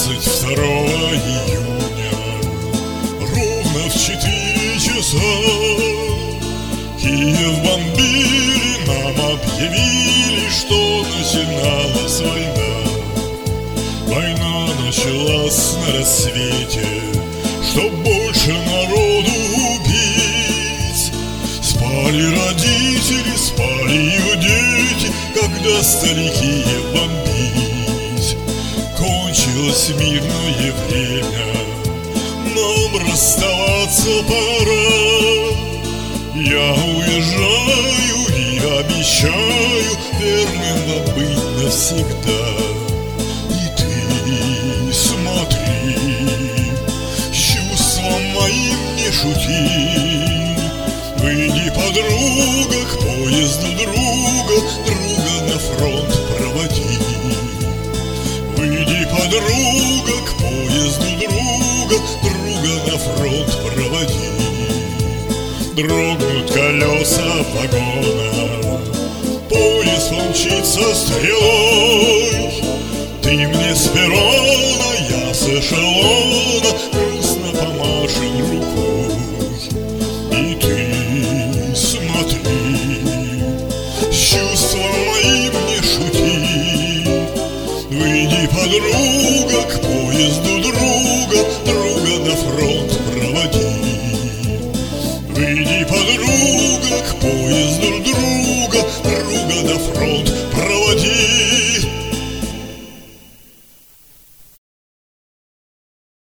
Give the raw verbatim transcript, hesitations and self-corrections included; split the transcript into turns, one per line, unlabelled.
двадцать второго июня ровно в четыре часа Киев бомбили, нам объявили, что начиналась война. Война началась на рассвете, чтоб больше народу убить. Спали родители, спали ее дети, когда старики бомбить. Кончилось мирное время, нам расставаться пора. Я уезжаю и обещаю верным быть навсегда. И ты смотри, с чувством моим не шути. Выйди, подруга, к поезду друга, друга на фронт проводи. Выйди, подруга, к поезду друга, друга на фронт проводи. Дрогнут колеса вагона, поезд помчится стрелой. Ты мне с перрона, я с эшелона.